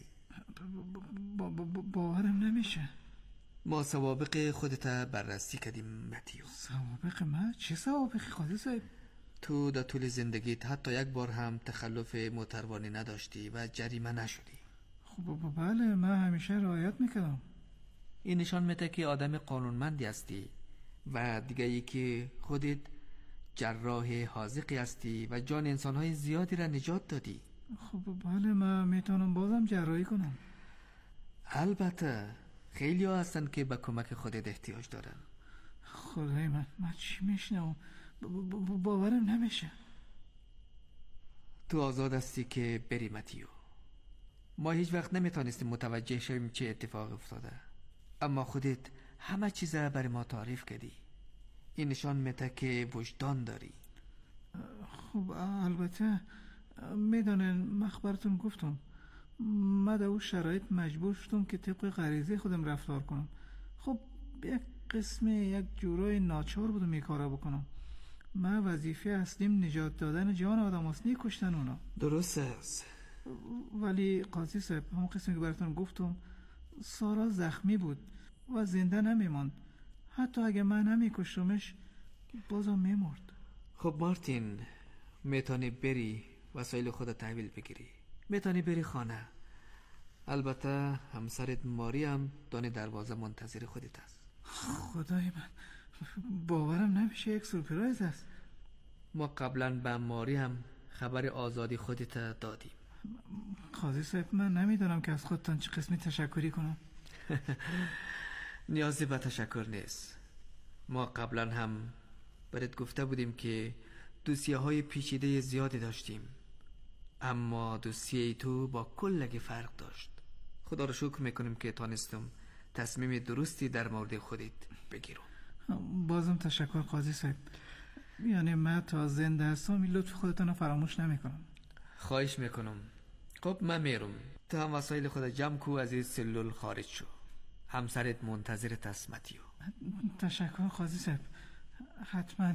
S19: باورم نمیشه.
S22: ما سوابق خودت بررسی کردیم متیو.
S19: سوابق من؟ چه سوابقی قاضی صاحب؟
S22: تو در طول زندگیت حتی یک بار هم تخلف متروانی نداشتی و جریمه نشدی.
S19: خب بله، من همیشه رعایت میکردم.
S22: این نشان میده که آدم قانونمندی هستی و دیگه ای که خودت جراح حاذقی هستی و جان انسانهای زیادی را نجات دادی.
S19: خب بله، من میتونم بازم جراحی کنم.
S22: البته خیلی ها هستن که به کمک خودت احتیاج دارن.
S19: خدای من، من چی میشنم؟ باورم نمیشه.
S22: تو آزاد هستی که بری متیو. ما هیچ وقت نمیتونستیم متوجه شویم چه اتفاق افتاده، اما خودت همه چیزه برای ما تعریف کردی. این نشان میده که وجدان داری.
S19: خب البته میدونن، مخبرتون گفتم من در اون شرایط مجبور شدم که طبق غریزه خودم رفتار کنم. خب یک قسم یک جورای ناچار بودم این کارا بکنم. من وظیفه اصلیم نجات دادن جان آدم هست، نی کشتن اونا.
S22: درست است.
S19: ولی قاضی صاحب، همون قسمی که براتون گفتم سارا زخمی بود و زنده نمیماند. حتی اگه من نمیکشتمش بازم میمرد.
S22: خب مارتین، میتونی بری وسایل خودت تحویل بگیری، میتونی بری خانه. البته همسرت ماری هم دانه دروازه منتظر خودت است.
S19: خدای من، باورم نمیشه یک سورپرایز است.
S22: ما قبلا به ماری هم خبر آزادی خودت دادیم.
S19: قاضی صاحب، من نمیدونم که از خودتان چه قسمی تشکری کنم.
S22: نیازی به تشکر نیست. ما قبلا هم برات گفته بودیم که دوسیه های پیچیده زیادی داشتیم، اما دوسیه تو با کلگی فرق داشت. خدا رو شکر میکنیم که تانستم تصمیم درستی در مورد خودت بگیرم.
S19: بازم تشکر قاضی صاحب. یعنی من تا زنده هستم این لطف خودتان رو فراموش نمیکنم.
S22: خواهش میکنم. خب من میرم. تو هم وسایل خود جمع کو، از این سلول خارج شو. همسرت منتظر تسمتیو.
S19: تشکر قاضی صاحب، حتما.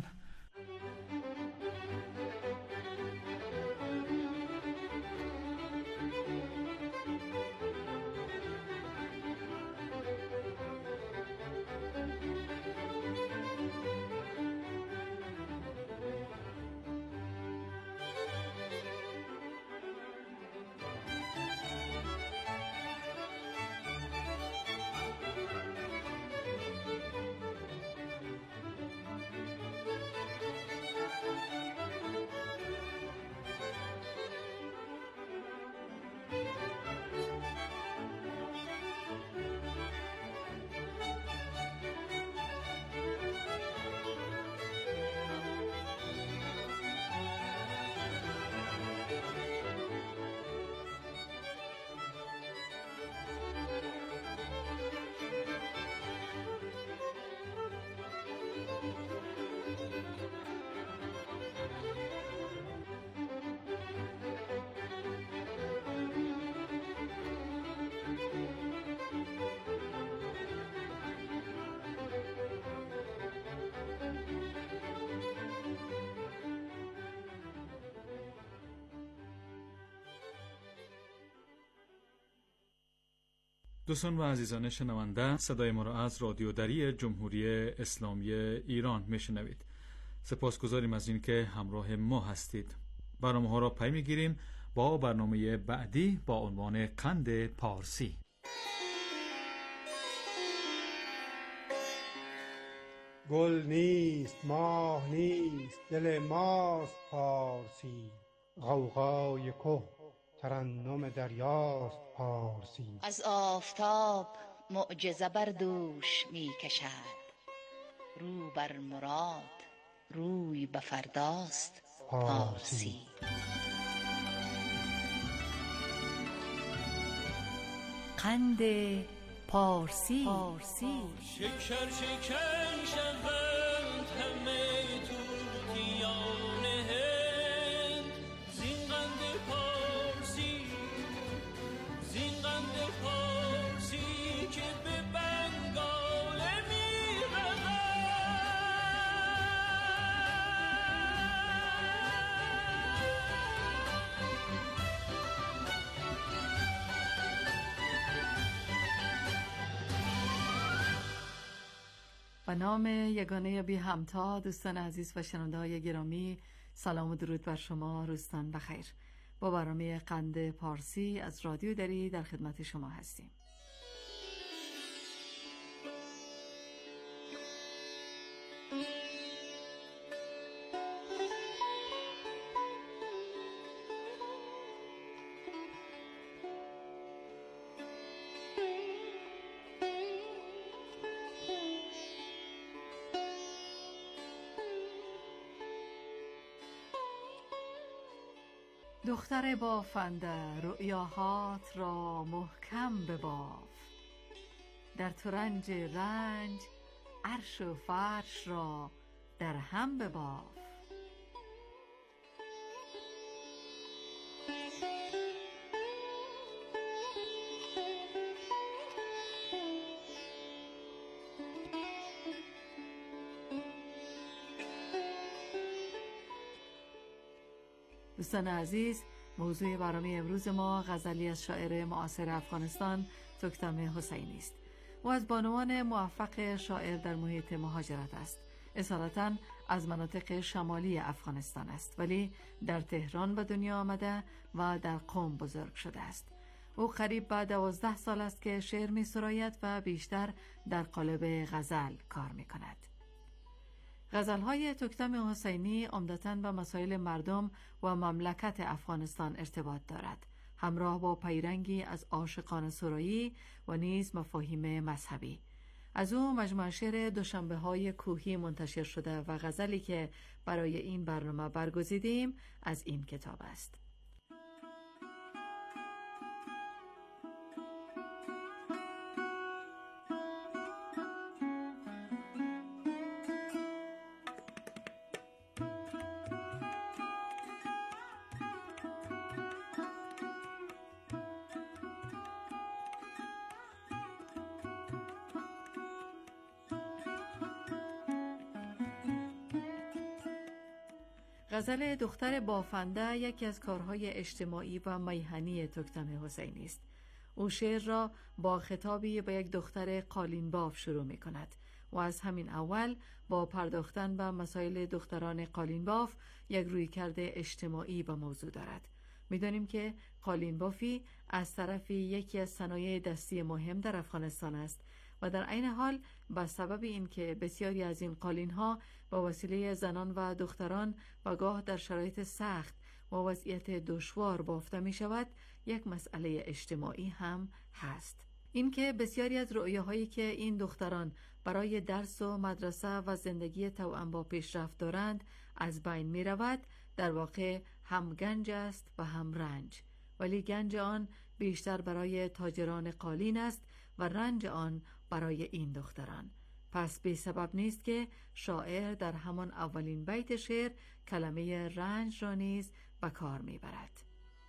S17: دوستان و عزیزان شنونده، صدای ما را از رادیو دری جمهوری اسلامی ایران میشنوید. سپاسگزاریم از این که همراه ما هستید. برنامه ها را پی میگیریم با برنامه بعدی با عنوان قند پارسی.
S1: گل نیست، ماه نیست، دل ماست پارسی. غوغای که ترنم دریاست پارسی.
S4: از آفتاب معجزه بر دوش می کشد، رو بر مراد روی به فرداست پارسی.
S7: قند پارسی.
S16: شکر شکن شوند همه توتیان هند، زین قند پارسی، زین قند پارسی که به بنگال می رود.
S7: به نام یگانه بی همتا، دوستان عزیز و شنونده های گرامی، سلام و درود بر شما. روزتان بخیر. با برنامه قند پارسی از رادیو دری در خدمت شما هستیم. دختر بافنده رؤیاهات را محکم بباف، در ترنج رنج عرش و فرش را در هم بباف. دوستان عزیز، موضوع برنامه امروز ما غزلی از شاعر معاصر افغانستان توکتم حسینی است. او از بانوان موفق شاعر در محیط مهاجرت است. اصالتاً از مناطق شمالی افغانستان است، ولی در تهران به دنیا آمده و در قم بزرگ شده است. او قریب به دوازده سال است که شعر می سراید و بیشتر در قالب غزل کار می کند. غزل‌های توکتم حسینی عمدتاً به مسائل مردم و مملکت افغانستان ارتباط دارد، همراه با پیرنگی از عاشقانه سرایی و نیز مفاهیم مذهبی. از او مجموعه شعر دوشنبه‌های کوهی منتشر شده و غزلی که برای این برنامه برگزیدیم از این کتاب است. غزل دختر بافنده یکی از کارهای اجتماعی و میهنی توکتم حسینی است. او شعر را با خطابی به یک دختر قالین باف شروع می کند و از همین اول با پرداختن به مسائل دختران قالین باف یک رویکرد اجتماعی به موضوع دارد. می دانیم که قالین بافی از طرفی یکی از صنایع دستی مهم در افغانستان است و در عین حال به سبب اینکه بسیاری از این قالین‌ها با وسیله زنان و دختران و گاه در شرایط سخت و وضعیت دشوار بافته می شود، یک مسئله اجتماعی هم هست. اینکه بسیاری از رؤیاهایی که این دختران برای درس و مدرسه و زندگی توأم با پیشرفت دارند از بین می رود، در واقع هم گنج است و هم رنج، ولی گنج آن بیشتر برای تاجران قالین است و رنج آن برای این دختران. پس بی سبب نیست که شاعر در همان اولین بیت شعر کلمه رنج را نیز به کار میبرد.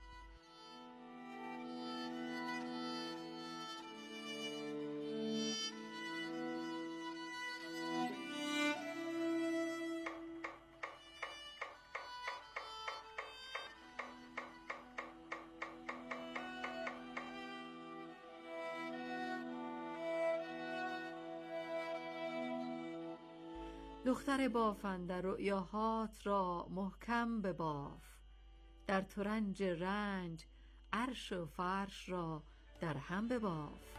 S7: دختر بافنده رؤیاهات را محکم بباف، در ترنج رنج عرش و فرش را در هم بباف.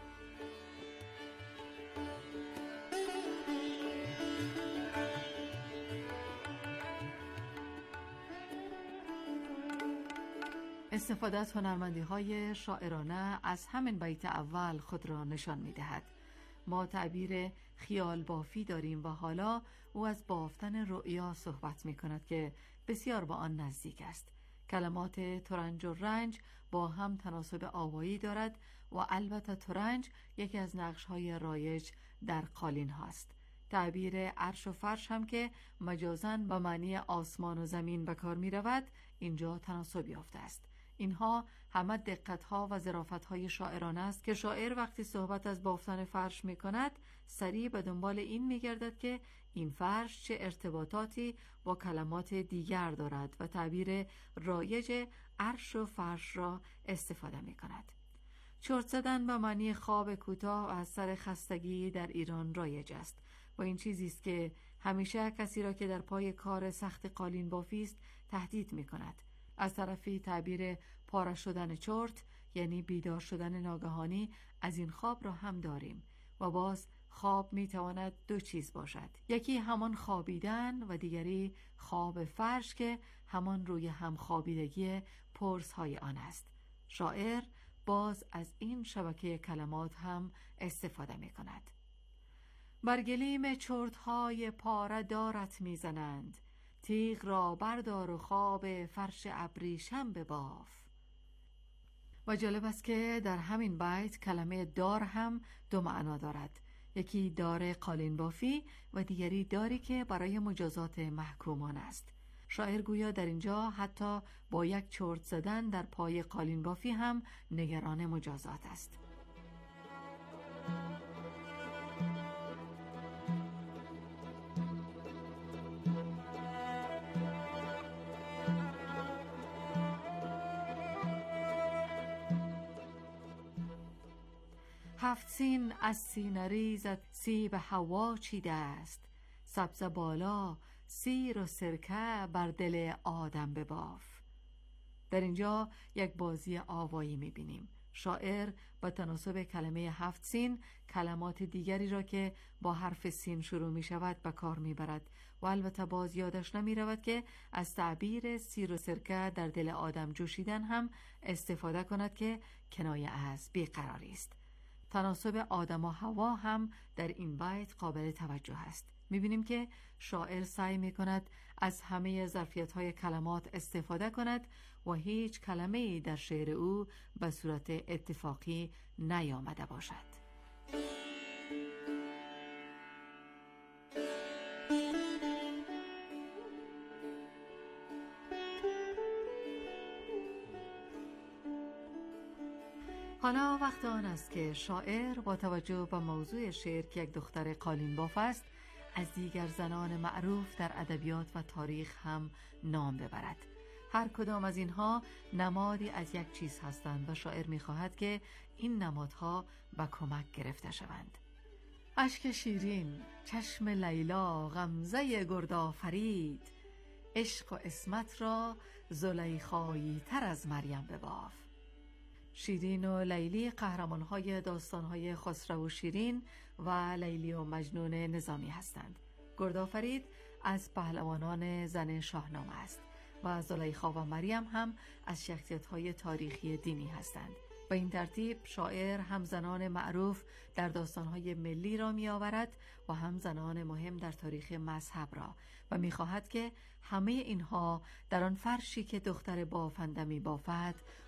S7: استفاده از هنرمندی های شاعرانه از همین بیت اول خود را نشان می دهد. ما تعبیر خیال بافی داریم و حالا او از بافتن رؤیا صحبت می کند که بسیار با آن نزدیک است. کلمات ترنج و رنج با هم تناسب آوایی دارد و البته ترنج یکی از نقش‌های رایج در قالین هاست. تعبیر عرش و فرش هم که مجازاً به معنی آسمان و زمین به کار می رود اینجا تناسب یافته است. اینها همه دقت‌ها و ظرافت‌های شاعرانه است که شاعر وقتی صحبت از بافتن فرش می‌کند سریع به دنبال این می‌گردد که این فرش چه ارتباطاتی با کلمات دیگر دارد و تعبیر رایج عرش و فرش را استفاده می‌کند. چرت زدن به معنی خواب کوتاه از سر خستگی در ایران رایج است و این چیزی است که همیشه کسی را که در پای کار سخت قالین بافی است تهدید می‌کند. از طرفی تعبیر پاره شدن چرت یعنی بیدار شدن ناگهانی از این خواب را هم داریم و باز خواب میتواند دو چیز باشد، یکی همان خوابیدن و دیگری خواب فرش که همان روی هم خوابیدگی پرس های آن است. شاعر باز از این شبکه کلمات هم استفاده می کند. بر گلیم چرت های پاره دارت می زنند، تیغ را بردار و خواب فرش ابریشم بباف. و جالب است که در همین بیت کلمه دار هم دو معنا دارد. یکی دار قالین بافی و دیگری داری که برای مجازات محکومان است. شاعر گویا در اینجا حتی با یک چرت زدن در پای قالین بافی هم نگران مجازات است. هفت سین از سینه ریزت سیب هوا چیده است، سبز بالا سیر و سرکه بر دل آدم بباف. در اینجا یک بازی آوایی میبینیم. شاعر با تناسب کلمه هفت سین کلمات دیگری را که با حرف سین شروع می شود به کار می برد و البته باز یادش نمی رود که از تعبیر سیر و سرکه در دل آدم جوشیدن هم استفاده کند که کنایه از بیقراری است. تناسب آدم و هوا هم در این بیت قابل توجه است. می‌بینیم که شاعر سعی می‌کند از همه ظرفیت‌های کلمات استفاده کند و هیچ کلمه‌ای در شعر او به صورت اتفاقی نیامده باشد. حالا وقت آن است که شاعر با توجه به موضوع شعر که یک دختر قالین باف است از دیگر زنان معروف در ادبیات و تاریخ هم نام ببرد. هر کدام از اینها نمادی از یک چیز هستند و شاعر می‌خواهد که این نمادها به کمک گرفته شوند. اشک شیرین، چشم لیلا، غمزه گردآفرید، عشق و عصمت را زلیخایی تر از مریم بباف. شیرین و لیلی قهرمان‌های داستان‌های خسرو و شیرین و لیلی و مجنون نظامی هستند. گردآفرید از پهلوانان زن شاهنامه است و زلیخا و مریم هم از شخصیت‌های تاریخی دینی هستند. به این ترتیب شاعر هم زنان معروف در داستان‌های ملی را می‌آورد و هم زنان مهم در تاریخ مذهب را و می‌خواهد که همه اینها در آن فرشی که دختر بافنده می‌بافد